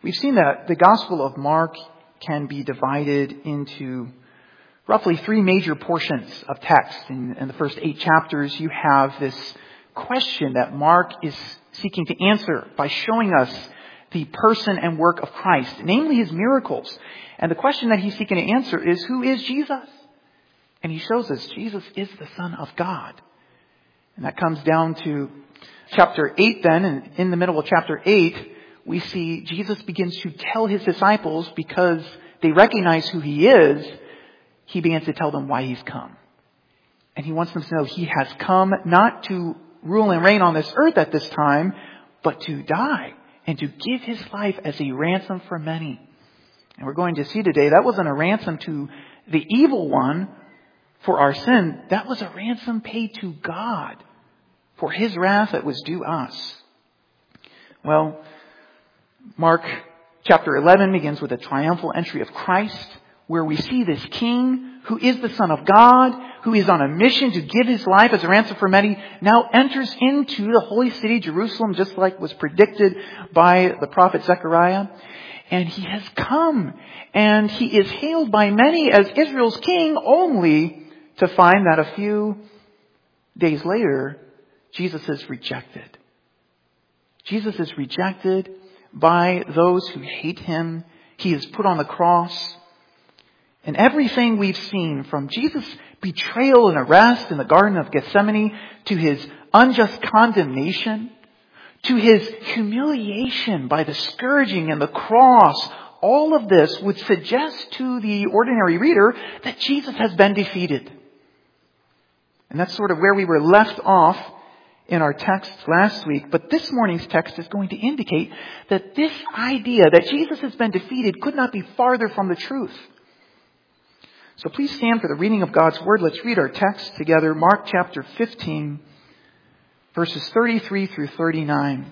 We've seen that the Gospel of Mark can be divided into roughly three major portions of text. In the first 8 chapters, you have this question that Mark is seeking to answer by showing us the person and work of Christ, namely his miracles. And the question that he's seeking to answer is, who is Jesus? And he shows us Jesus is the Son of God. And that comes down to chapter 8 then, and in the middle of chapter 8, we see Jesus begins to tell his disciples, because they recognize who he is, he begins to tell them why he's come. And he wants them to know he has come not to rule and reign on this earth at this time, but to die and to give his life as a ransom for many. And we're going to see today that wasn't a ransom to the evil one for our sin. That was a ransom paid to God for his wrath that was due us. Well, Mark chapter 11 begins with a triumphal entry of Christ, where we see this king who is the Son of God, who is on a mission to give his life as a ransom for many, now enters into the holy city, Jerusalem, just like was predicted by the prophet Zechariah. And he has come, and he is hailed by many as Israel's king, only to find that a few days later, Jesus is rejected. Jesus is rejected by those who hate him. He is put on the cross. And everything we've seen, from Jesus' betrayal and arrest in the Garden of Gethsemane, to his unjust condemnation, to his humiliation by the scourging and the cross, all of this would suggest to the ordinary reader that Jesus has been defeated. And that's sort of where we were left off in our text last week. But this morning's text is going to indicate that this idea that Jesus has been defeated could not be farther from the truth. So please stand for the reading of God's Word. Let's read our text together. Mark chapter 15, verses 33 through 39.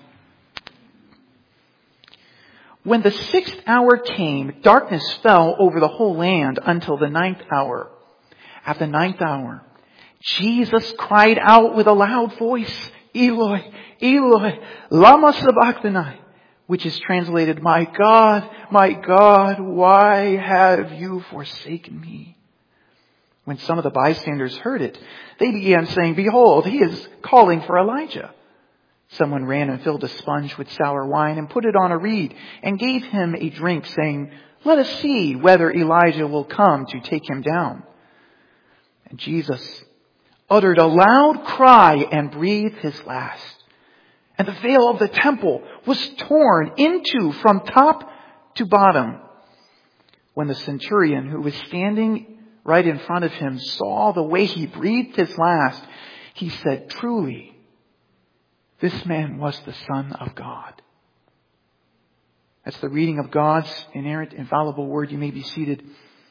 When the 6th hour came, darkness fell over the whole land until the 9th hour. At the 9th hour, Jesus cried out with a loud voice, Eloi, Eloi, lama sabachthani, which is translated, my God, why have you forsaken me? When some of the bystanders heard it, they began saying, behold, he is calling for Elijah. Someone ran and filled a sponge with sour wine and put it on a reed and gave him a drink, saying, let us see whether Elijah will come to take him down. And Jesus uttered a loud cry and breathed his last. And the veil of the temple was torn into from top to bottom. When the centurion who was standing right in front of him saw the way he breathed his last, he said, truly, this man was the Son of God. That's the reading of God's inerrant, infallible word. You may be seated.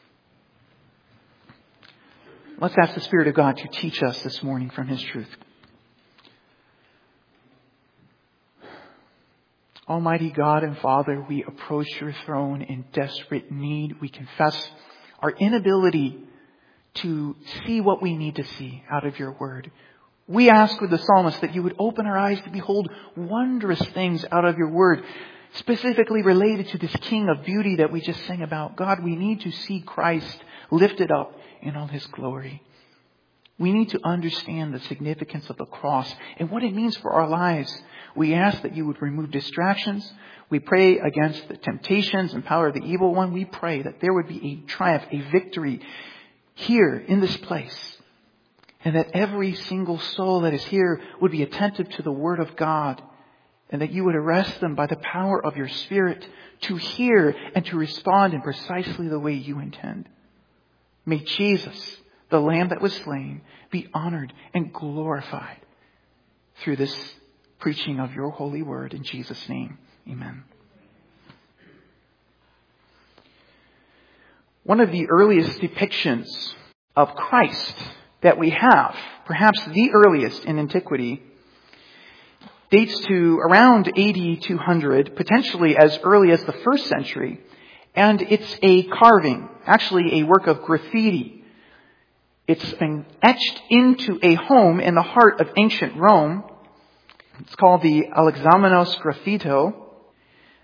Let's ask the Spirit of God to teach us this morning from his truth. Almighty God and Father, we approach your throne in desperate need. We confess our inability to see what we need to see out of your word. We ask with the psalmist that you would open our eyes to behold wondrous things out of your word, specifically related to this King of beauty that we just sang about. God, we need to see Christ lifted up in all his glory. We need to understand the significance of the cross and what it means for our lives. We ask that you would remove distractions. We pray against the temptations and power of the evil one. We pray that there would be a triumph, a victory here in this place. And that every single soul that is here would be attentive to the word of God. And that you would arrest them by the power of your Spirit to hear and to respond in precisely the way you intend. May Jesus, the Lamb that was slain, be honored and glorified through this preaching of your holy word. In Jesus' name, amen. One of the earliest depictions of Christ that we have, perhaps the earliest in antiquity, dates to around AD 200, potentially as early as the 1st century. And it's a carving, actually a work of graffiti. It's been etched into a home in the heart of ancient Rome. It's called the Alexamenos Graffito.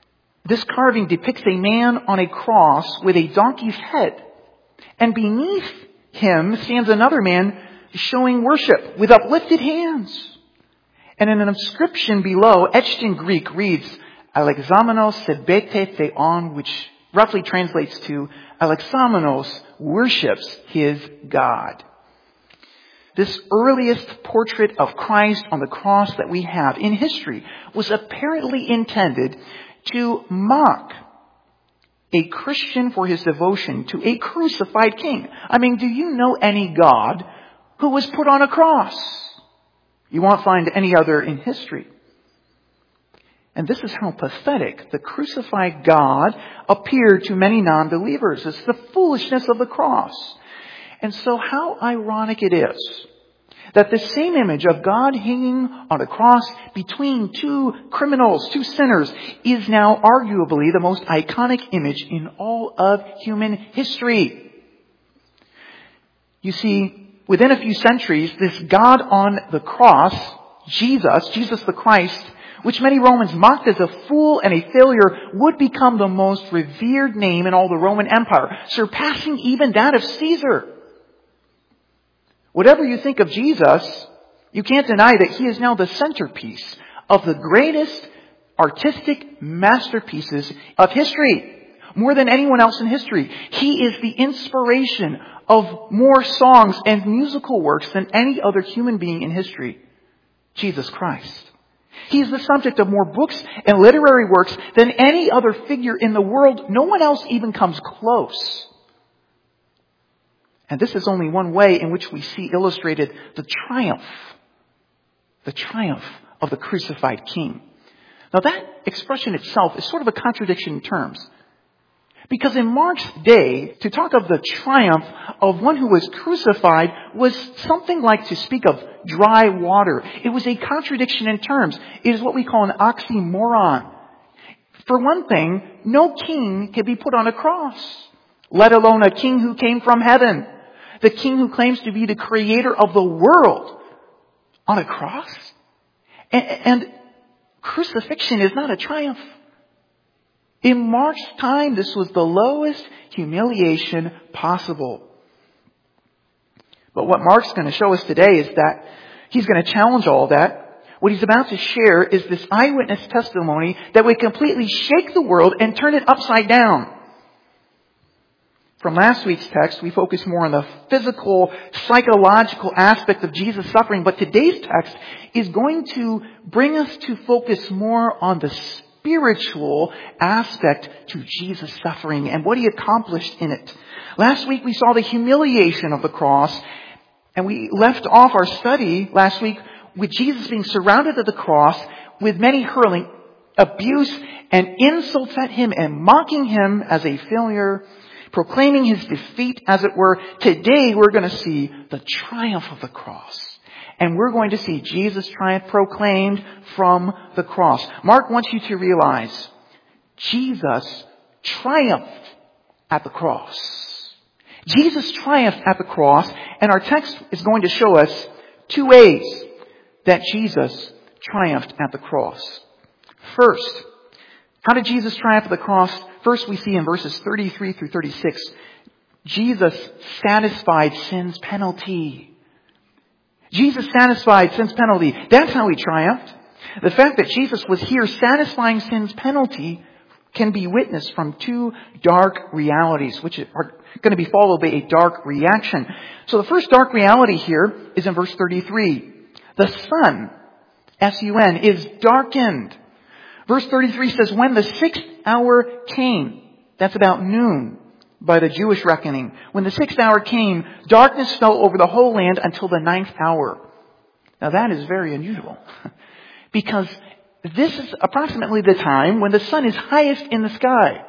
This carving depicts a man on a cross with a donkey's head. And beneath him stands another man showing worship with uplifted hands. And in an inscription below, etched in Greek, reads, Alexamenos sebete theon, which roughly translates to, Alexamenos worships his God. This earliest portrait of Christ on the cross that we have in history was apparently intended to mock a Christian for his devotion to a crucified king. I mean, do you know any God who was put on a cross? You won't find any other in history. And this is how pathetic the crucified God appeared to many non-believers. It's the foolishness of the cross. And so how ironic it is that the same image of God hanging on a cross between two criminals, two sinners, is now arguably the most iconic image in all of human history. You see, within a few centuries, this God on the cross, Jesus the Christ, which many Romans mocked as a fool and a failure, would become the most revered name in all the Roman Empire, surpassing even that of Caesar. Whatever you think of Jesus, you can't deny that he is now the centerpiece of the greatest artistic masterpieces of history. More than anyone else in history. He is the inspiration of more songs and musical works than any other human being in history. Jesus Christ. He is the subject of more books and literary works than any other figure in the world. No one else even comes close. And this is only one way in which we see illustrated the triumph of the crucified king. Now that expression itself is sort of a contradiction in terms. Because in Mark's day, to talk of the triumph of one who was crucified was something like to speak of dry water. It was a contradiction in terms. It is what we call an oxymoron. For one thing, no king can be put on a cross, let alone a king who came from heaven. The king who claims to be the creator of the world on a cross. And crucifixion is not a triumph. In Mark's time, this was the lowest humiliation possible. But what Mark's going to show us today is that he's going to challenge all that. What he's about to share is this eyewitness testimony that would completely shake the world and turn it upside down. From last week's text, we focused more on the physical, psychological aspect of Jesus' suffering, but today's text is going to bring us to focus more on the spiritual aspect to Jesus' suffering and what he accomplished in it. Last week we saw the humiliation of the cross, and we left off our study last week with Jesus being surrounded at the cross with many hurling abuse and insults at him and mocking him as a failure, proclaiming his defeat, as it were. Today we're going to see the triumph of the cross. And we're going to see Jesus' triumph proclaimed from the cross. Mark wants you to realize Jesus triumphed at the cross. Jesus triumphed at the cross, and our text is going to show us two ways that Jesus triumphed at the cross. First, how did Jesus triumph at the cross? First, we see in verses 33 through 36, Jesus satisfied sin's penalty. Jesus satisfied sin's penalty. That's how he triumphed. The fact that Jesus was here satisfying sin's penalty can be witnessed from two dark realities, which are going to be followed by a dark reaction. So the first dark reality here is in verse 33. The sun, S-U-N, is darkened. Verse 33 says, when the 6th hour came, that's about noon by the Jewish reckoning. When the 6th hour came, darkness fell over the whole land until the 9th hour. Now that is very unusual because this is approximately the time when the sun is highest in the sky.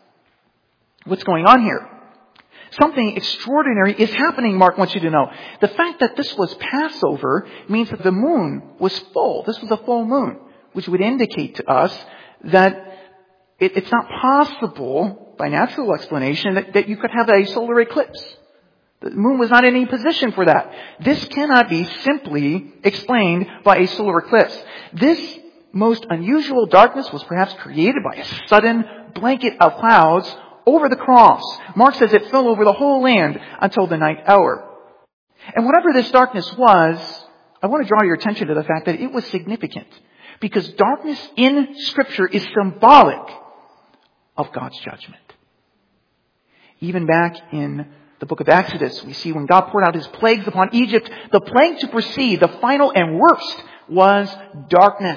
What's going on here? Something extraordinary is happening, Mark wants you to know. The fact that this was Passover means that the moon was full. This was a full moon, which would indicate to us that it's not possible, by natural explanation, that you could have a solar eclipse. The moon was not in any position for that. This cannot be simply explained by a solar eclipse. This most unusual darkness was perhaps created by a sudden blanket of clouds over the cross. Mark says it fell over the whole land until the ninth hour. And whatever this darkness was, I want to draw your attention to the fact that it was significant, because darkness in Scripture is symbolic of God's judgment. Even back in the book of Exodus, we see when God poured out His plagues upon Egypt, the plague to precede, the final and worst, was darkness.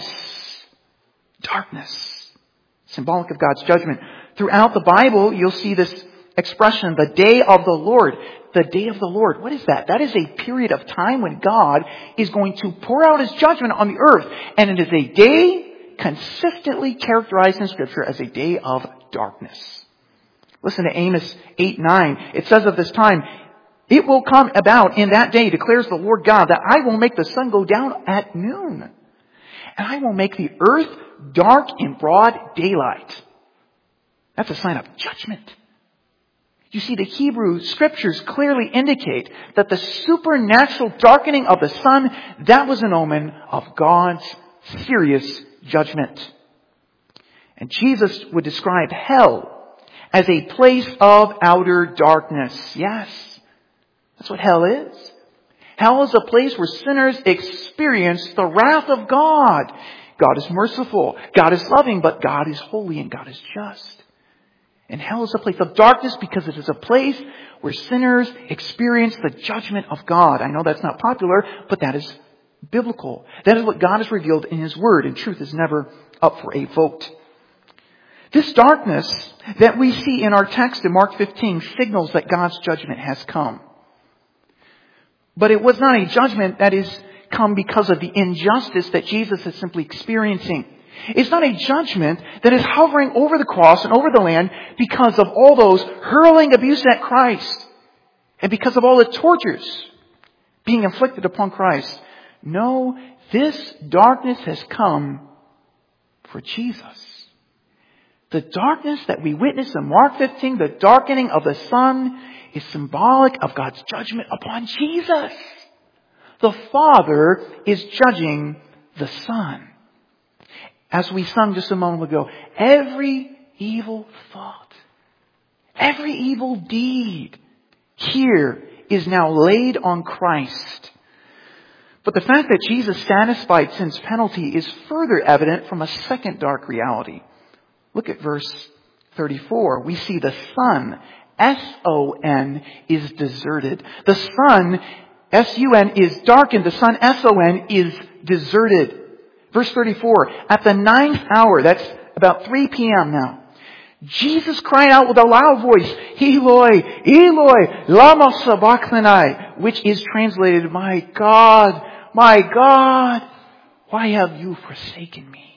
Darkness. Symbolic of God's judgment. Throughout the Bible, you'll see this expression, the day of the Lord. The day of the Lord. What is that? That is a period of time when God is going to pour out His judgment on the earth. And it is a day consistently characterized in Scripture as a day of darkness. Listen to Amos 8:9. It says of this time, "It will come about in that day, declares the Lord God, that I will make the sun go down at noon. And I will make the earth dark in broad daylight." That's a sign of judgment. You see, the Hebrew Scriptures clearly indicate that the supernatural darkening of the sun, that was an omen of God's serious judgment. And Jesus would describe hell as a place of outer darkness. Yes, that's what hell is. Hell is a place where sinners experience the wrath of God. God is merciful, God is loving, but God is holy and God is just. And hell is a place of darkness because it is a place where sinners experience the judgment of God. I know that's not popular, but that is biblical. That is what God has revealed in His Word, and truth is never up for a vote. This darkness that we see in our text in Mark 15 signals that God's judgment has come. But it was not a judgment that is come because of the injustice that Jesus is simply experiencing. It's not a judgment that is hovering over the cross and over the land because of all those hurling abuse at Christ and because of all the tortures being inflicted upon Christ. No, this darkness has come for Jesus. The darkness that we witness in Mark 15, the darkening of the sun, is symbolic of God's judgment upon Jesus. The Father is judging the Son. As we sung just a moment ago, every evil thought, every evil deed here is now laid on Christ. But the fact that Jesus satisfied sin's penalty is further evident from a second dark reality. Look at verse 34. We see the sun, S-O-N, is deserted. The sun, S-U-N, is darkened. The sun, S-O-N, is deserted. Verse 34, at the ninth hour, that's about 3 p.m. now, Jesus cried out with a loud voice, Eloi, Eloi, lama sabachthani, which is translated, my God, why have you forsaken me?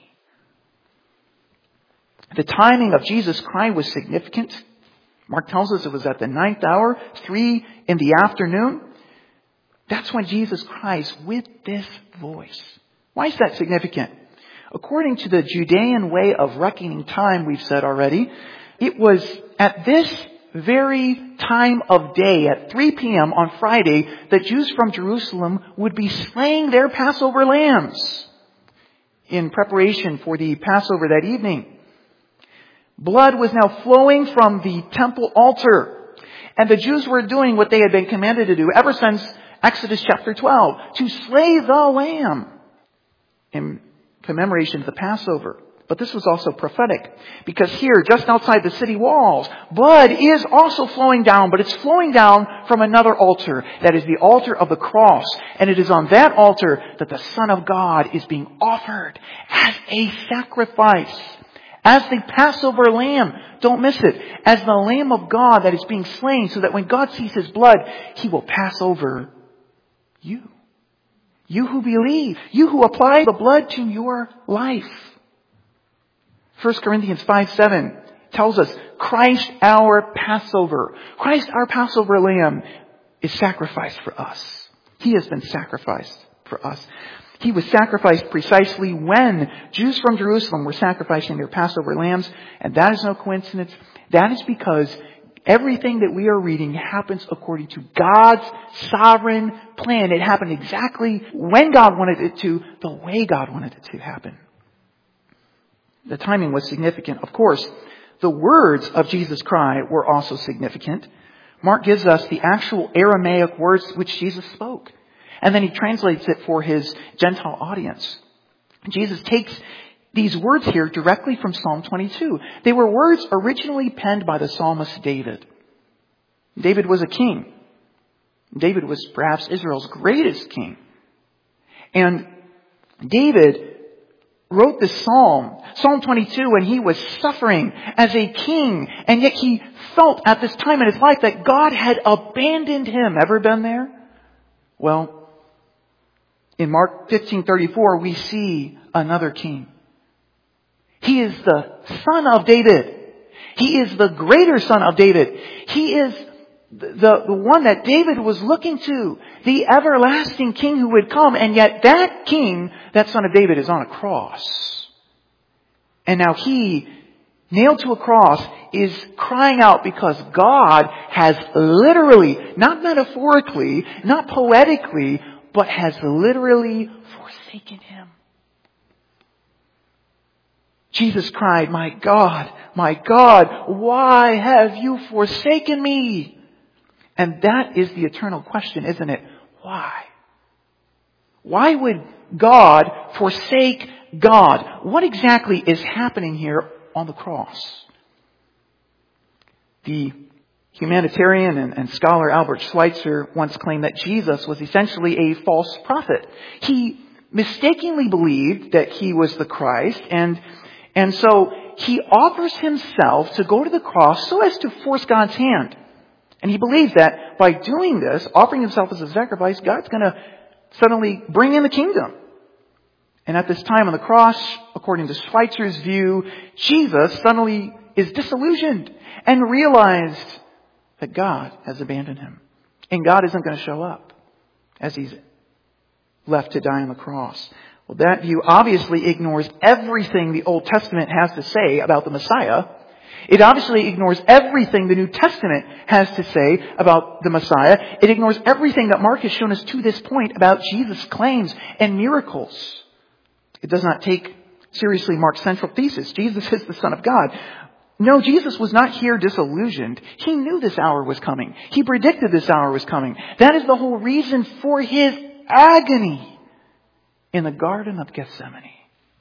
The timing of Jesus' cry was significant. Mark tells us it was at the ninth hour, 3 in the afternoon. That's when Jesus cries with this voice. Why is that significant? According to the Judean way of reckoning time, we've said already, it was at this very time of day, at 3 p.m. on Friday, that Jews from Jerusalem would be slaying their Passover lambs in preparation for the Passover that evening. Blood was now flowing from the temple altar, and the Jews were doing what they had been commanded to do ever since Exodus chapter 12, to slay the lamb in commemoration of the Passover. But this was also prophetic, because here, just outside the city walls, blood is also flowing down, but it's flowing down from another altar. That is the altar of the cross. And it is on that altar that the Son of God is being offered as a sacrifice, as the Passover lamb. Don't miss it. As the Lamb of God that is being slain, so that when God sees His blood, He will pass over you. You who believe. You who apply the blood to your life. 1 Corinthians 5:7 tells us Christ our Passover. Christ our Passover lamb is sacrificed for us. He has been sacrificed for us. He was sacrificed precisely when Jews from Jerusalem were sacrificing their Passover lambs. And that is no coincidence. That is because everything that we are reading happens according to God's sovereign plan. It happened exactly when God wanted it to, the way God wanted it to happen. The timing was significant. Of course, the words of Jesus' cry were also significant. Mark gives us the actual Aramaic words which Jesus spoke. And then he translates it for his Gentile audience. Jesus takes these words here directly from Psalm 22. They were words originally penned by the psalmist David. David was a king. David was perhaps Israel's greatest king. And David wrote this psalm, Psalm 22, when he was suffering as a king. And yet he felt at this time in his life that God had abandoned him. Ever been there? Well, in Mark 15:34, we see another king. He is the son of David. He is the greater son of David. He is the one that David was looking to, the everlasting king who would come. And yet that king, that son of David, is on a cross. And now he, nailed to a cross, is crying out because God has literally, not metaphorically, not poetically, but has literally forsaken him. Jesus cried, my God, why have you forsaken me? And that is the eternal question, isn't it? Why? Why would God forsake God? What exactly is happening here on the cross? The humanitarian and scholar Albert Schweitzer once claimed that Jesus was essentially a false prophet. He mistakenly believed that he was the Christ, and so he offers himself to go to the cross so as to force God's hand. And he believes that by doing this, offering himself as a sacrifice, God's going to suddenly bring in the kingdom. And at this time on the cross, according to Schweitzer's view, Jesus suddenly is disillusioned and realized that God has abandoned him. And God isn't going to show up as he's left to die on the cross. Well, that view obviously ignores everything the Old Testament has to say about the Messiah. It obviously ignores everything the New Testament has to say about the Messiah. It ignores everything that Mark has shown us to this point about Jesus' claims and miracles. It does not take seriously Mark's central thesis. Jesus is the Son of God. No, Jesus was not here disillusioned. He knew this hour was coming. He predicted this hour was coming. That is the whole reason for his agony in the Garden of Gethsemane.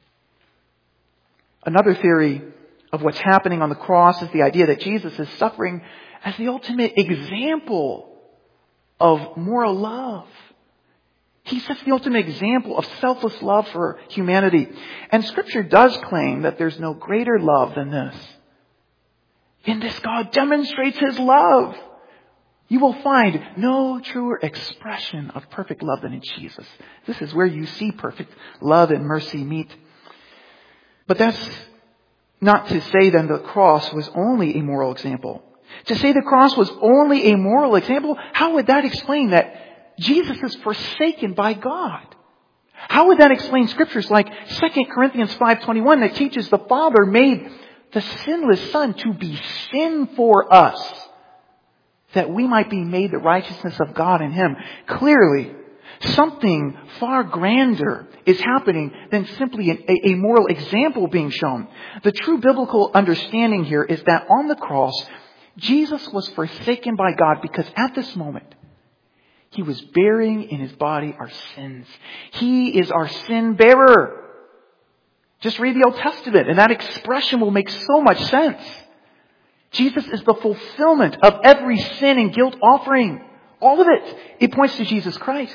Another theory of what's happening on the cross is the idea that Jesus is suffering as the ultimate example of moral love. He sets the ultimate example of selfless love for humanity. And Scripture does claim that there's no greater love than this. In this, God demonstrates His love. You will find no truer expression of perfect love than in Jesus. This is where you see perfect love and mercy meet. But that's not to say then the cross was only a moral example. To say the cross was only a moral example, how would that explain that Jesus is forsaken by God? How would that explain scriptures like 2 Corinthians 5:21 that teaches the Father made the sinless Son to be sin for us, that we might be made the righteousness of God in Him? Clearly, something far grander is happening than simply a moral example being shown. The true biblical understanding here is that on the cross, Jesus was forsaken by God because at this moment, He was bearing in His body our sins. He is our sin bearer. Just read the Old Testament and that expression will make so much sense. Jesus is the fulfillment of every sin and guilt offering. All of it. It points to Jesus Christ.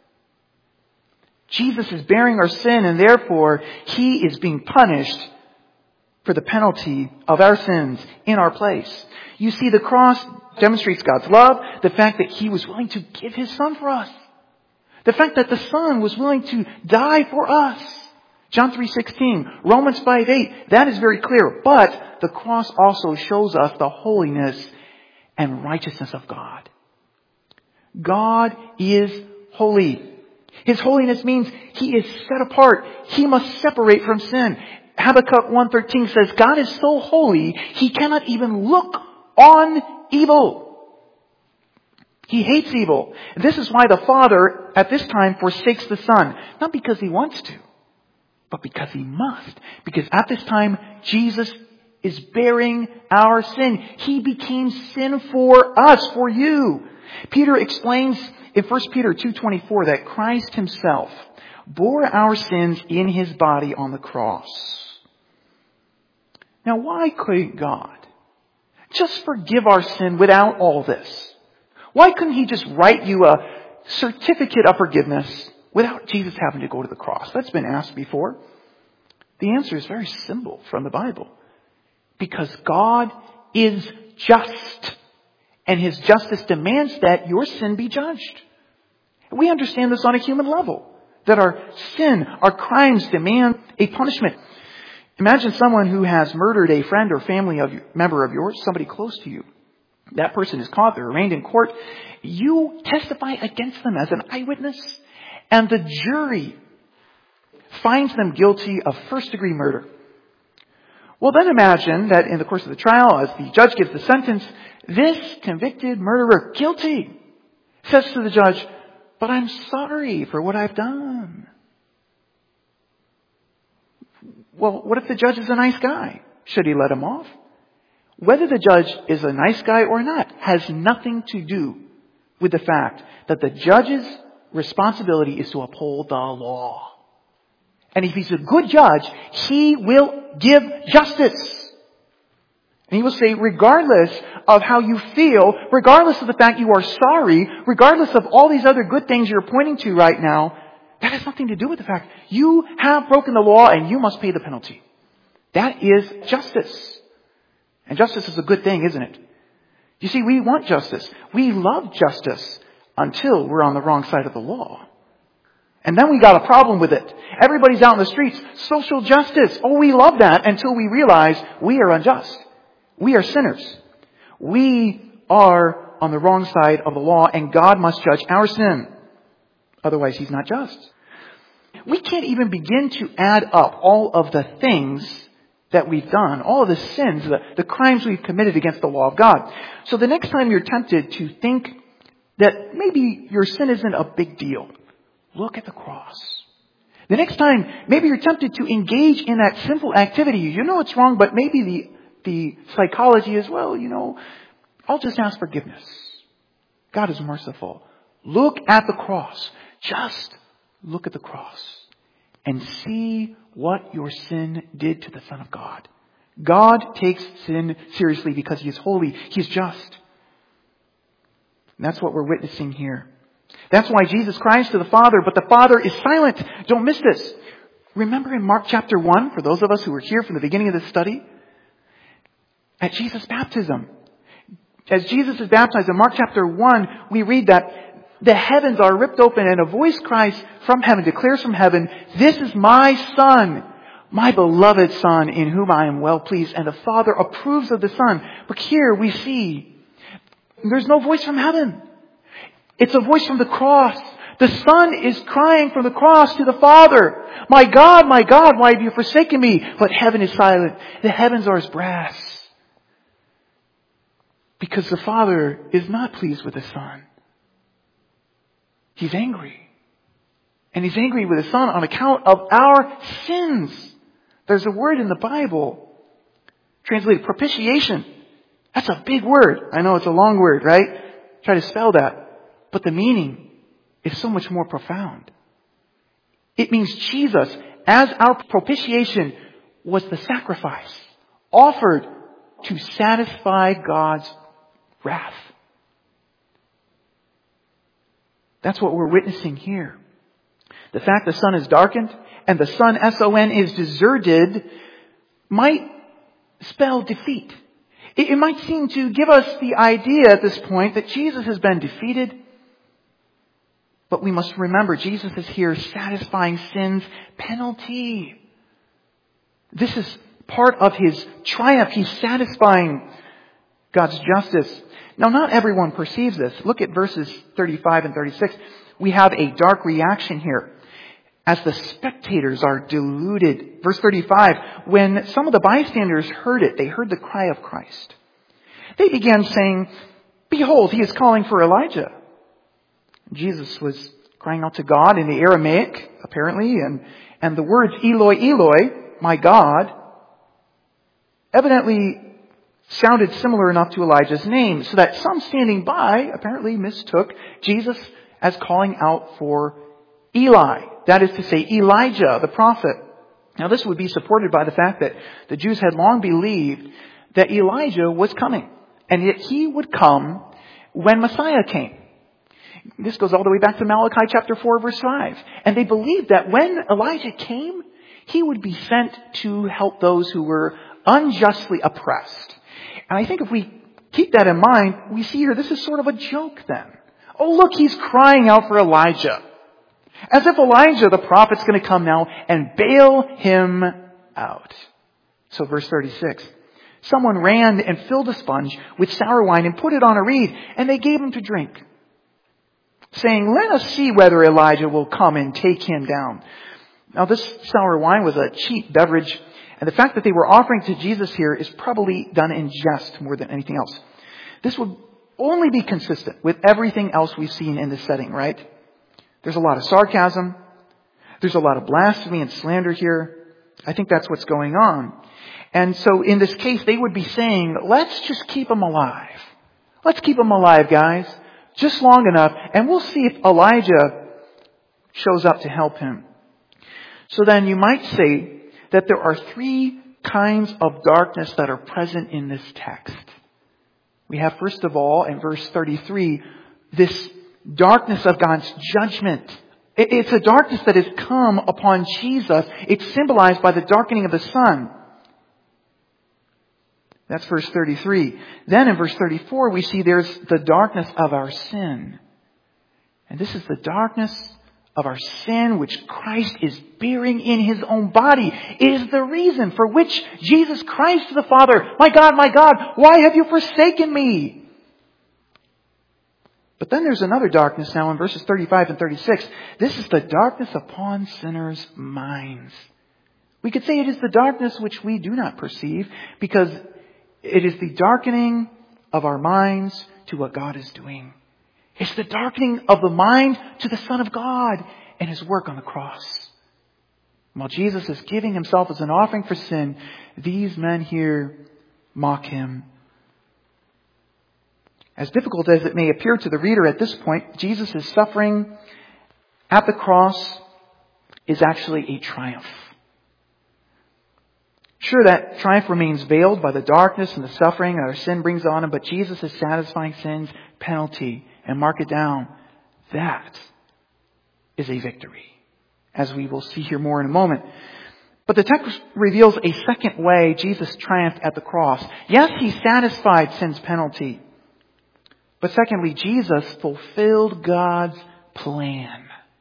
Jesus is bearing our sin and therefore He is being punished for the penalty of our sins in our place. You see, the cross demonstrates God's love, the fact that He was willing to give His Son for us. The fact that the Son was willing to die for us. John 3:16, Romans 5:8, that is very clear. But the cross also shows us the holiness and righteousness of God. God is holy. His holiness means He is set apart. He must separate from sin. Habakkuk 1:13 says, God is so holy, He cannot even look on evil. He hates evil. This is why the Father at this time forsakes the Son. Not because He wants to, but because He must. Because at this time, Jesus is bearing our sin. He became sin for us, for you. Peter explains in 1 Peter 2:24 that Christ Himself bore our sins in His body on the cross. Now, why couldn't God just forgive our sin without all this? Why couldn't He just write you a certificate of forgiveness without Jesus having to go to the cross? That's been asked before. The answer is very simple from the Bible. Because God is just, and His justice demands that your sin be judged. We understand this on a human level, that our sin, our crimes demand a punishment. Imagine someone who has murdered a friend or family member of yours, somebody close to you. That person is caught, they're arraigned in court. You testify against them as an eyewitness, and the jury finds them guilty of first-degree murder. Well, then imagine that in the course of the trial, as the judge gives the sentence, this convicted murderer, guilty, says to the judge, "But I'm sorry for what I've done." Well, what if the judge is a nice guy? Should he let him off? Whether the judge is a nice guy or not has nothing to do with the fact that the judge's responsibility is to uphold the law. And if he's a good judge, he will give justice. And he will say, regardless of how you feel, regardless of the fact you are sorry, regardless of all these other good things you're pointing to right now, that has nothing to do with the fact you have broken the law and you must pay the penalty. That is justice. And justice is a good thing, isn't it? You see, we want justice. We love justice until we're on the wrong side of the law. And then we got a problem with it. Everybody's out in the streets. Social justice. Oh, we love that until we realize we are unjust. We are sinners. We are on the wrong side of the law, and God must judge our sin. Otherwise, He's not just. We can't even begin to add up all of the things that we've done, all of the sins, the crimes we've committed against the law of God. So the next time you're tempted to think that maybe your sin isn't a big deal, look at the cross. The next time, maybe you're tempted to engage in that sinful activity. You know it's wrong, but maybe the psychology is, well, I'll just ask forgiveness. God is merciful. Look at the cross. Just look at the cross and see what your sin did to the Son of God. God takes sin seriously because He is holy. He's just. And that's what we're witnessing here. That's why Jesus cries to the Father, but the Father is silent. Don't miss this. Remember in Mark chapter 1, for those of us who were here from the beginning of this study, at Jesus' baptism. As Jesus is baptized in Mark chapter 1, we read that the heavens are ripped open and a voice cries from heaven, declares from heaven, "This is my Son, my beloved Son, in whom I am well pleased." And the Father approves of the Son. But here we see there's no voice from heaven. It's a voice from the cross. The Son is crying from the cross to the Father, my God, why have you forsaken me?" But heaven is silent. The heavens are as brass. Because the Father is not pleased with the Son. He's angry. And He's angry with the Son on account of our sins. There's a word in the Bible translated propitiation. That's a big word. I know it's a long word, right? Try to spell that. But the meaning is so much more profound. It means Jesus, as our propitiation, was the sacrifice offered to satisfy God's wrath. That's what we're witnessing here. The fact the sun is darkened and the sun, S-O-N, is deserted might spell defeat. It might seem to give us the idea at this point that Jesus has been defeated. But we must remember, Jesus is here satisfying sin's penalty. This is part of His triumph. He's satisfying God's justice. Now, not everyone perceives this. Look at verses 35 and 36. We have a dark reaction here as the spectators are deluded. Verse 35, when some of the bystanders heard it, they heard the cry of Christ. They began saying, "Behold, He is calling for Elijah." Jesus was crying out to God in the Aramaic, apparently, and the words Eloi, Eloi, my God, evidently sounded similar enough to Elijah's name, so that some standing by apparently mistook Jesus as calling out for Eli. That is to say, Elijah, the prophet. Now this would be supported by the fact that the Jews had long believed that Elijah was coming, and that he would come when Messiah came. This goes all the way back to Malachi chapter 4, verse 5. And they believed that when Elijah came, he would be sent to help those who were unjustly oppressed. And I think if we keep that in mind, we see here this is sort of a joke then. Oh, look, he's crying out for Elijah. As if Elijah, the prophet's going to come now and bail him out. So verse 36. Someone ran and filled a sponge with sour wine and put it on a reed, and they gave him to drink, saying, let us see whether Elijah will come and take him down. Now this sour wine was a cheap beverage, and the fact that they were offering to Jesus here is probably done in jest more than anything else. This would only be consistent with everything else we've seen in this setting, right? There's a lot of sarcasm. There's a lot of blasphemy and slander here. I think that's what's going on. And so in this case, they would be saying, let's just keep him alive. Let's keep him alive, guys. Just long enough, and we'll see if Elijah shows up to help him. So then you might say that there are three kinds of darkness that are present in this text. We have, first of all, in verse 33, this darkness of God's judgment. It's a darkness that has come upon Jesus. It's symbolized by the darkening of the sun. That's verse 33. Then in verse 34, we see there's the darkness of our sin. And this is the darkness of our sin which Christ is bearing in His own body. It is the reason for which Jesus cries to the Father, my God, why have you forsaken me? But then there's another darkness now in verses 35 and 36. This is the darkness upon sinners' minds. We could say it is the darkness which we do not perceive, because it is the darkening of our minds to what God is doing. It's the darkening of the mind to the Son of God and His work on the cross. While Jesus is giving Himself as an offering for sin, these men here mock Him. As difficult as it may appear to the reader at this point, Jesus' suffering at the cross is actually a triumph. Sure, that triumph remains veiled by the darkness and the suffering that our sin brings on Him, but Jesus is satisfying sin's penalty. And mark it down. That is a victory, as we will see here more in a moment. But the text reveals a second way Jesus triumphed at the cross. Yes, He satisfied sin's penalty. But secondly, Jesus fulfilled God's plan.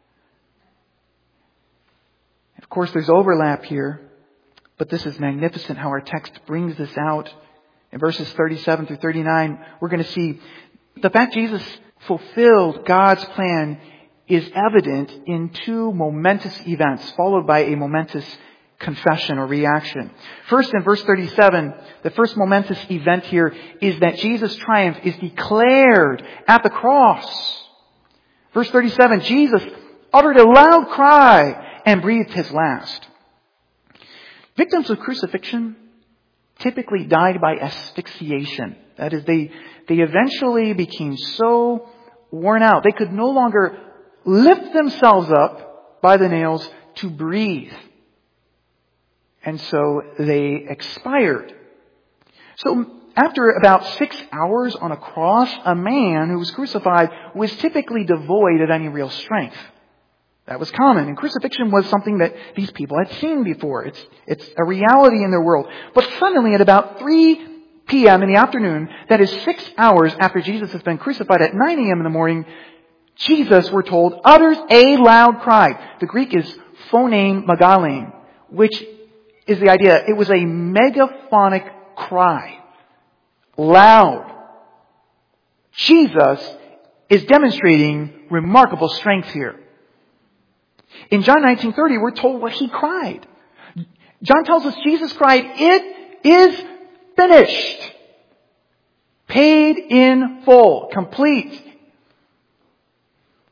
Of course, there's overlap here. But this is magnificent how our text brings this out. In verses 37 through 39, we're going to see the fact Jesus fulfilled God's plan is evident in two momentous events, followed by a momentous confession or reaction. First, in verse 37, the first momentous event here is that Jesus' triumph is declared at the cross. Verse 37, Jesus uttered a loud cry and breathed His last. Victims of crucifixion typically died by asphyxiation. That is, they eventually became so worn out, they could no longer lift themselves up by the nails to breathe. And so they expired. So after about 6 hours on a cross, a man who was crucified was typically devoid of any real strength. That was common. And crucifixion was something that these people had seen before. It's a reality in their world. But suddenly at about 3 p.m. in the afternoon, that is 6 hours after Jesus has been crucified at 9 a.m. in the morning, Jesus, we're told, utters a loud cry. The Greek is phoneme megalene, which is the idea. It was a megaphonic cry. Loud. Jesus is demonstrating remarkable strength here. In John 19:30, we're told what He cried. John tells us Jesus cried, "It is finished." Paid in full. Complete.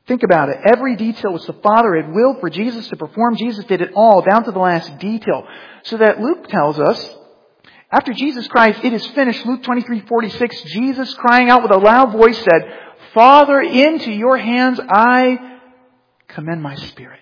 Think about it. Every detail which the Father had willed for Jesus to perform, Jesus did it all, down to the last detail. So that Luke tells us, after Jesus Christ, it is finished, Luke 23:46, Jesus crying out with a loud voice said, Father, into your hands I commend my spirit.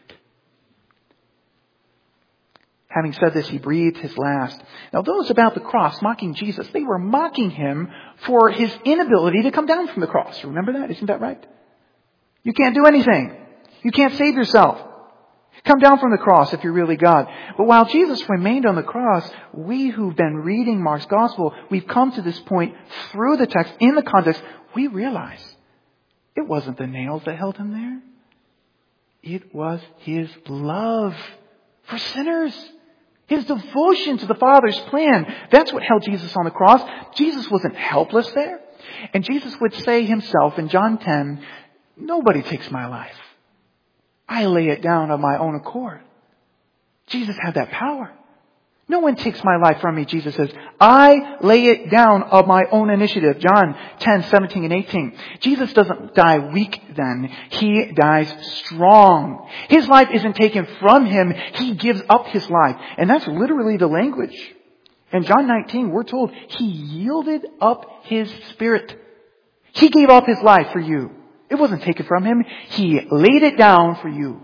Having said this, he breathed his last. Now those about the cross mocking Jesus, they were mocking him for his inability to come down from the cross. Remember that? Isn't that right? You can't do anything. You can't save yourself. Come down from the cross if you're really God. But while Jesus remained on the cross, we who've been reading Mark's gospel, we've come to this point through the text, in the context, we realize it wasn't the nails that held him there. It was his love for sinners. His devotion to the Father's plan. That's what held Jesus on the cross. Jesus wasn't helpless there. And Jesus would say himself in John 10, nobody takes my life. I lay it down of my own accord. Jesus had that power. No one takes my life from me, Jesus says. I lay it down of my own initiative. John 10:17 and 18. Jesus doesn't die weak then. He dies strong. His life isn't taken from him. He gives up his life. And that's literally the language. In John 19, we're told he yielded up his spirit. He gave up his life for you. It wasn't taken from him. He laid it down for you.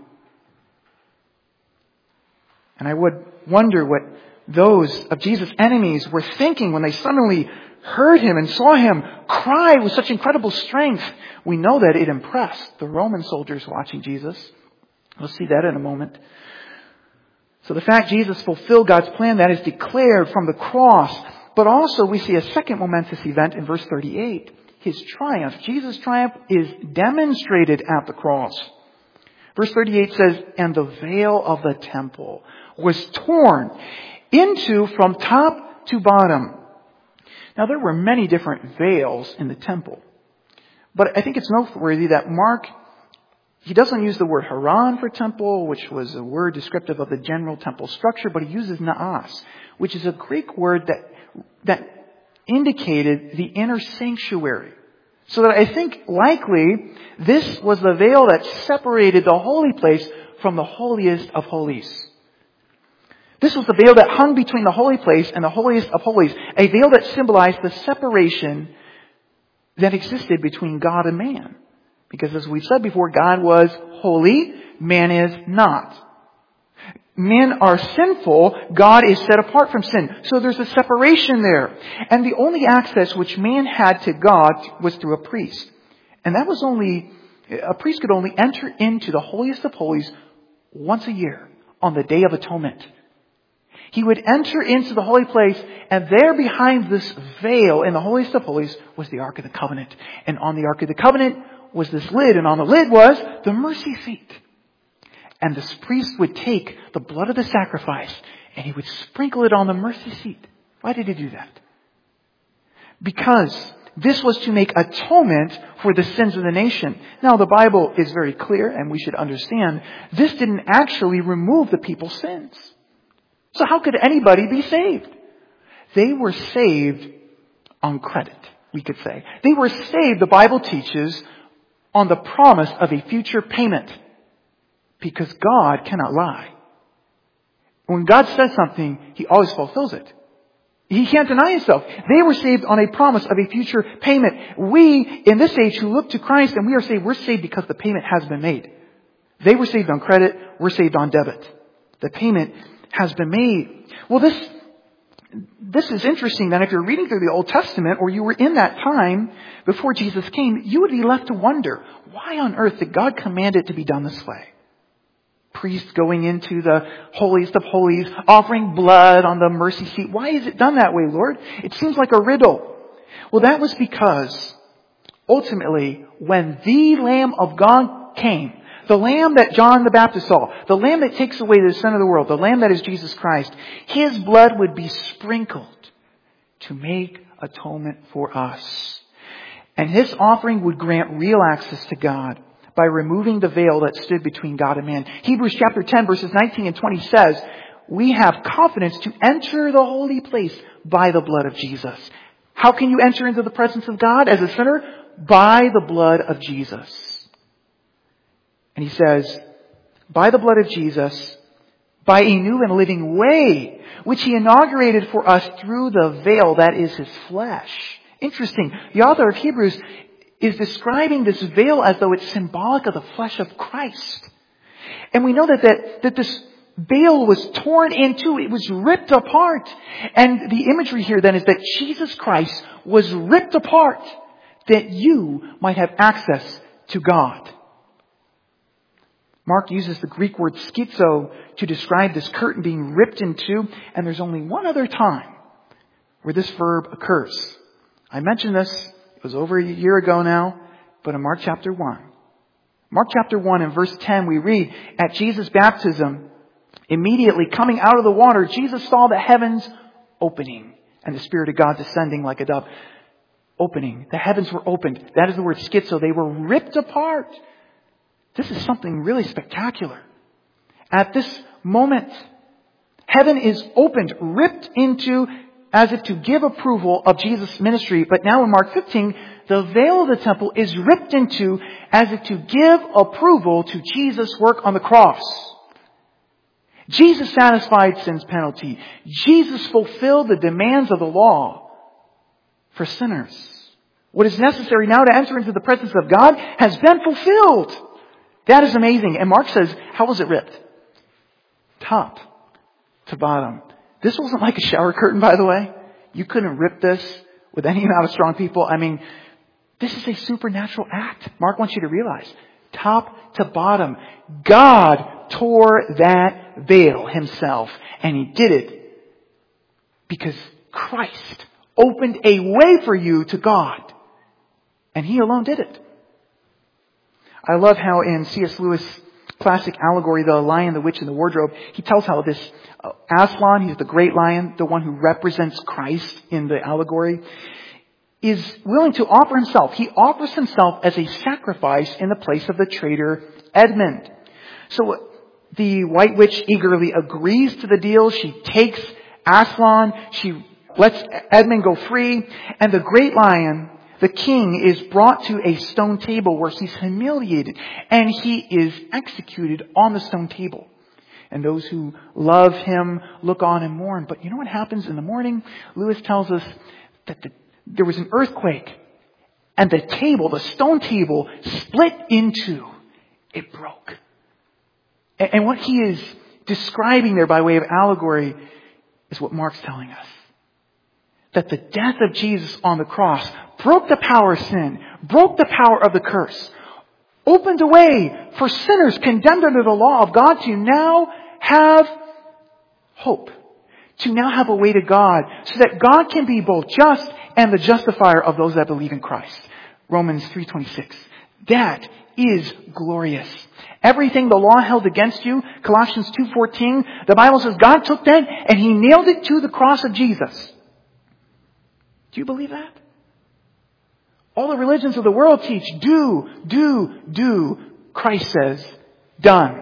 And I would wonder what those of Jesus' enemies were thinking when they suddenly heard him and saw him cry with such incredible strength. We know that it impressed the Roman soldiers watching Jesus. We'll see that in a moment. So the fact Jesus fulfilled God's plan, that is declared from the cross. But also we see a second momentous event in verse 38. His triumph, Jesus' triumph, is demonstrated at the cross. Verse 38 says, and the veil of the temple was torn into from top to bottom. Now there were many different veils in the temple. But I think it's noteworthy that Mark, he doesn't use the word haran for temple, which was a word descriptive of the general temple structure, but he uses naas, which is a Greek word that indicated the inner sanctuary. So that I think likely this was the veil that separated the holy place from the holiest of holies. This was the veil that hung between the holy place and the holiest of holies. A veil that symbolized the separation that existed between God and man. Because as we've said before, God was holy, man is not. Men are sinful, God is set apart from sin. So there's a separation there. And the only access which man had to God was through a priest. And that was a priest could only enter into the holiest of holies once a year on the Day of Atonement. He would enter into the holy place, and there behind this veil in the holiest of holies was the Ark of the Covenant. And on the Ark of the Covenant was this lid, and on the lid was the mercy seat. And this priest would take the blood of the sacrifice and he would sprinkle it on the mercy seat. Why did he do that? Because this was to make atonement for the sins of the nation. Now the Bible is very clear, and we should understand, this didn't actually remove the people's sins. So how could anybody be saved? They were saved on credit, we could say. They were saved, the Bible teaches, on the promise of a future payment. Because God cannot lie. When God says something, He always fulfills it. He can't deny Himself. They were saved on a promise of a future payment. We, in this age, who look to Christ and we are saved, we're saved because the payment has been made. They were saved on credit, we're saved on debit. The payment has been made. Well, this is interesting that if you're reading through the Old Testament, or you were in that time before Jesus came, you would be left to wonder, why on earth did God command it to be done this way? Priests going into the holiest of holies, offering blood on the mercy seat. Why is it done that way, Lord? It seems like a riddle. Well, that was because ultimately, when the Lamb of God came, the Lamb that John the Baptist saw, the Lamb that takes away the sin of the world, the Lamb that is Jesus Christ, His blood would be sprinkled to make atonement for us. And His offering would grant real access to God by removing the veil that stood between God and man. Hebrews chapter 10 verses 19 and 20 says, we have confidence to enter the holy place by the blood of Jesus. How can you enter into the presence of God as a sinner? By the blood of Jesus. And he says, by the blood of Jesus, by a new and living way, which he inaugurated for us through the veil, that is his flesh. Interesting. The author of Hebrews is describing this veil as though it's symbolic of the flesh of Christ. And we know that this veil was torn in two. It was ripped apart. And the imagery here then is that Jesus Christ was ripped apart that you might have access to God. Mark uses the Greek word schizo to describe this curtain being ripped in two, and there's only one other time where this verb occurs. I mentioned this, it was over a year ago now, but in Mark chapter 1. Mark chapter 1 in verse 10 we read, at Jesus' baptism, immediately coming out of the water, Jesus saw the heavens opening and the Spirit of God descending like a dove. Opening. The heavens were opened. That is the word schizo. They were ripped apart. This is something really spectacular. At this moment, heaven is opened, ripped into as if to give approval of Jesus' ministry. But now in Mark 15, the veil of the temple is ripped into as if to give approval to Jesus' work on the cross. Jesus satisfied sin's penalty. Jesus fulfilled the demands of the law for sinners. What is necessary now to enter into the presence of God has been fulfilled. That is amazing. And Mark says, how was it ripped? Top to bottom. This wasn't like a shower curtain, by the way. You couldn't rip this with any amount of strong people. I mean, this is a supernatural act. Mark wants you to realize. Top to bottom. God tore that veil himself. And he did it because Christ opened a way for you to God. And he alone did it. I love how in C.S. Lewis' classic allegory, The Lion, the Witch, and the Wardrobe, he tells how this Aslan, he's the great lion, the one who represents Christ in the allegory, is willing to offer himself. He offers himself as a sacrifice in the place of the traitor Edmund. So the White Witch eagerly agrees to the deal. She takes Aslan. She lets Edmund go free. And the great lion, the king, is brought to a stone table where he's humiliated. And he is executed on the stone table. And those who love him look on and mourn. But you know what happens in the morning? Lewis tells us that there was an earthquake. And the table, the stone table, split in two. It broke. And what he is describing there by way of allegory is what Mark's telling us. That the death of Jesus on the cross broke the power of sin, broke the power of the curse, opened a way for sinners condemned under the law of God to now have hope, to now have a way to God, so that God can be both just and the justifier of those that believe in Christ. Romans 3:26. That is glorious. Everything the law held against you, Colossians 2:14, the Bible says God took that and he nailed it to the cross of Jesus. Do you believe that? All the religions of the world teach, do. Christ says, done.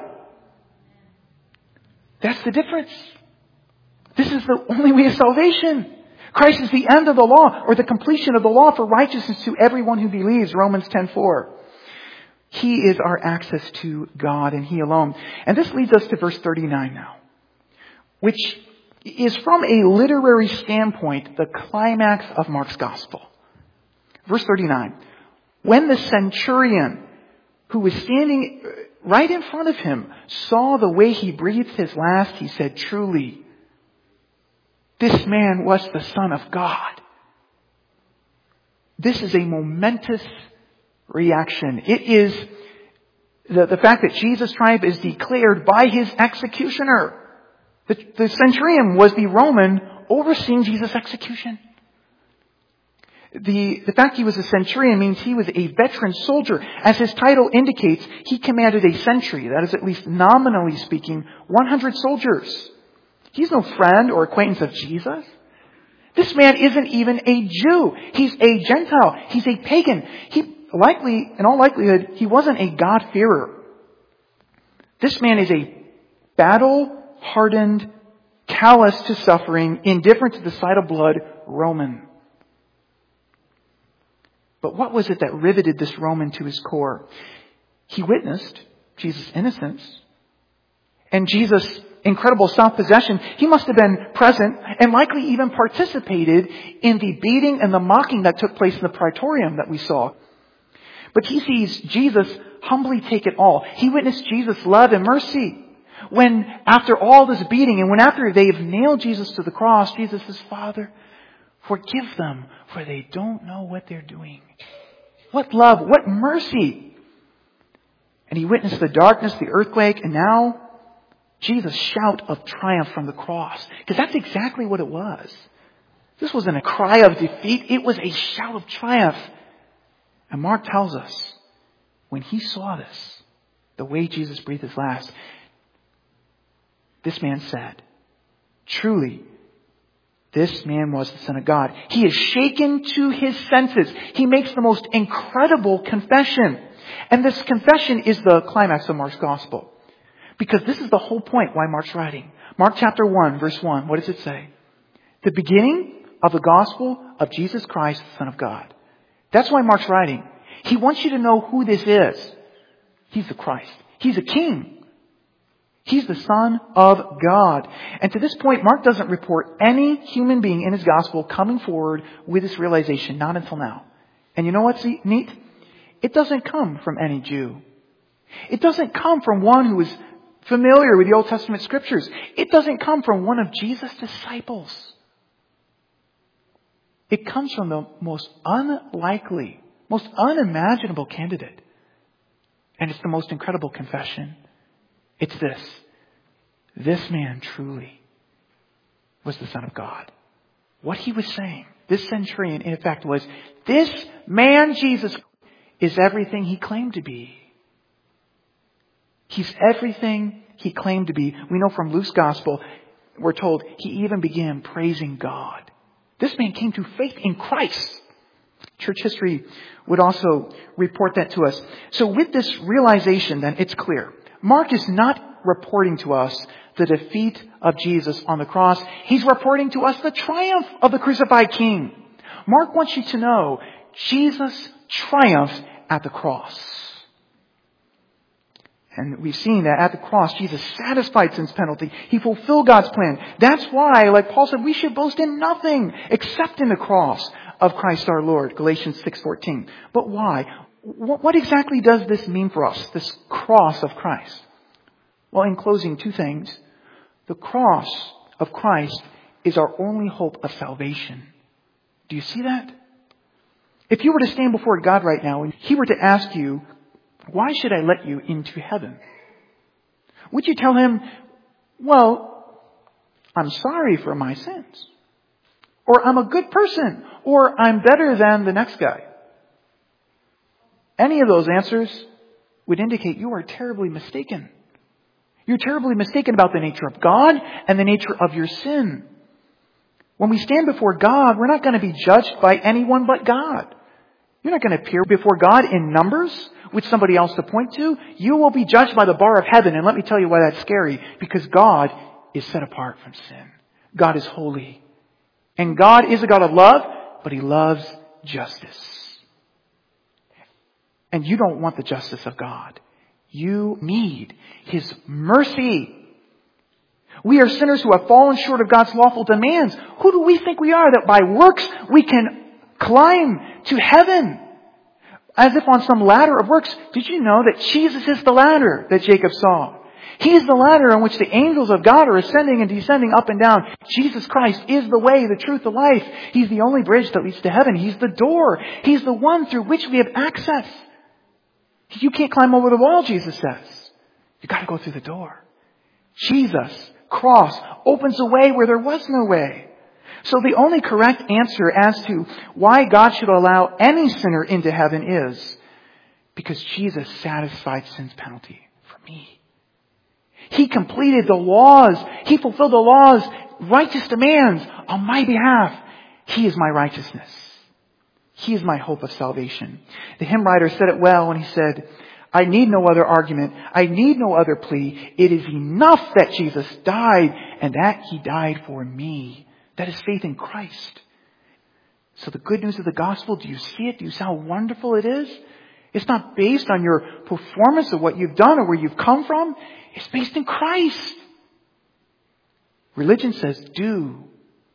That's the difference. This is the only way of salvation. Christ is the end of the law, or the completion of the law for righteousness to everyone who believes, Romans 10:4. He is our access to God and he alone. And this leads us to verse 39 now, which is from a literary standpoint the climax of Mark's gospel. Verse 39. When the centurion who was standing right in front of him saw the way he breathed his last, he said, truly, this man was the Son of God. This is a momentous reaction. It is the fact that Jesus' triumph is declared by his executioner. The centurion was the Roman overseeing Jesus' execution. The fact he was a centurion means he was a veteran soldier. As his title indicates, he commanded a century. That is, at least nominally speaking, 100 soldiers. He's no friend or acquaintance of Jesus. This man isn't even a Jew. He's a Gentile. He's a pagan. In all likelihood, he wasn't a God-fearer. This man is a battle-hardened, callous to suffering, indifferent to the sight of blood Roman. But what was it that riveted this Roman to his core? He witnessed Jesus' innocence and Jesus' incredible self-possession. He must have been present and likely even participated in the beating and the mocking that took place in the praetorium that we saw. But he sees Jesus humbly take it all. He witnessed Jesus' love and mercy. When after all this beating and when after they have nailed Jesus to the cross, Jesus says, Father, forgive them, for they don't know what they're doing. What love, what mercy. And he witnessed the darkness, the earthquake, and now Jesus' shout of triumph from the cross. Because that's exactly what it was. This wasn't a cry of defeat. It was a shout of triumph. And Mark tells us, when he saw this, the way Jesus breathed his last, this man said, truly, this man was the Son of God. He is shaken to his senses. He makes the most incredible confession. And this confession is the climax of Mark's gospel. Because this is the whole point why Mark's writing. Mark chapter 1, verse 1, what does it say? The beginning of the gospel of Jesus Christ, the Son of God. That's why Mark's writing. He wants you to know who this is. He's the Christ. He's a king. He's the Son of God. And to this point, Mark doesn't report any human being in his gospel coming forward with this realization, not until now. And you know what's neat? It doesn't come from any Jew. It doesn't come from one who is familiar with the Old Testament scriptures. It doesn't come from one of Jesus' disciples. It comes from the most unlikely, most unimaginable candidate. And it's the most incredible confession. It's this. This man truly was the Son of God. What he was saying, this centurion in effect was, this man Jesus is everything he claimed to be. He's everything he claimed to be. We know from Luke's gospel, we're told he even began praising God. This man came to faith in Christ. Church history would also report that to us. So with this realization, then, it's clear. Mark is not reporting to us the defeat of Jesus on the cross. He's reporting to us the triumph of the crucified King. Mark wants you to know Jesus triumphed at the cross. And we've seen that at the cross, Jesus satisfied sin's penalty. He fulfilled God's plan. That's why, like Paul said, we should boast in nothing except in the cross of Christ our Lord. Galatians 6:14. But why? What exactly does this mean for us, this cross of Christ? Well, in closing, two things. The cross of Christ is our only hope of salvation. Do you see that? If you were to stand before God right now and He were to ask you, why should I let you into heaven? Would you tell Him, well, I'm sorry for my sins. Or I'm a good person. Or I'm better than the next guy. Any of those answers would indicate you are terribly mistaken. You're terribly mistaken about the nature of God and the nature of your sin. When we stand before God, we're not going to be judged by anyone but God. You're not going to appear before God in numbers with somebody else to point to. You will be judged by the bar of heaven. And let me tell you why that's scary. Because God is set apart from sin. God is holy. And God is a God of love, but He loves justice. And you don't want the justice of God. You need His mercy. We are sinners who have fallen short of God's lawful demands. Who do we think we are that by works we can climb to heaven? As if on some ladder of works. Did you know that Jesus is the ladder that Jacob saw? He is the ladder on which the angels of God are ascending and descending up and down. Jesus Christ is the way, the truth, the life. He's the only bridge that leads to heaven. He's the door. He's the one through which we have access. You can't climb over the wall, Jesus says. You've got to go through the door. Jesus, cross, opens a way where there was no way. So the only correct answer as to why God should allow any sinner into heaven is because Jesus satisfied sin's penalty for me. He completed the laws. He fulfilled the law's righteous demands on my behalf. He is my righteousness. He is my hope of salvation. The hymn writer said it well when he said, I need no other argument. I need no other plea. It is enough that Jesus died and that He died for me. That is faith in Christ. So the good news of the gospel, do you see it? Do you see how wonderful it is? It's not based on your performance of what you've done or where you've come from. It's based in Christ. Religion says, do.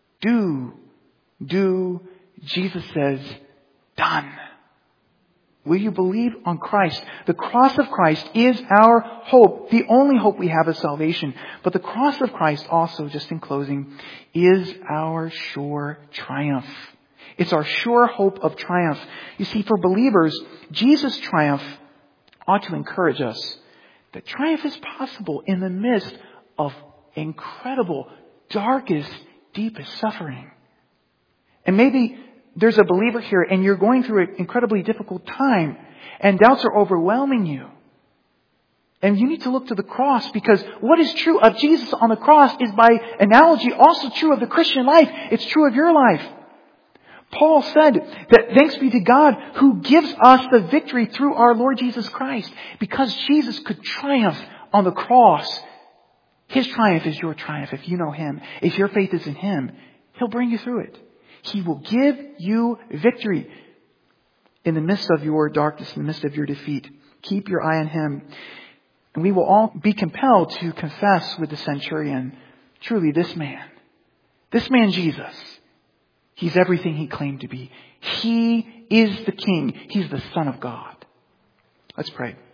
Jesus says, done. Will you believe on Christ? The cross of Christ is our hope. The only hope we have is salvation. But the cross of Christ also, just in closing, is our sure triumph. It's our sure hope of triumph. You see, for believers, Jesus' triumph ought to encourage us that triumph is possible in the midst of incredible, darkest, deepest suffering. And maybe there's a believer here and you're going through an incredibly difficult time and doubts are overwhelming you. And you need to look to the cross, because what is true of Jesus on the cross is by analogy also true of the Christian life. It's true of your life. Paul said that thanks be to God who gives us the victory through our Lord Jesus Christ. Because Jesus could triumph on the cross, His triumph is your triumph if you know Him. If your faith is in Him, He'll bring you through it. He will give you victory in the midst of your darkness, in the midst of your defeat. Keep your eye on Him. And we will all be compelled to confess with the centurion, truly this man Jesus, He's everything He claimed to be. He is the King. He's the Son of God. Let's pray.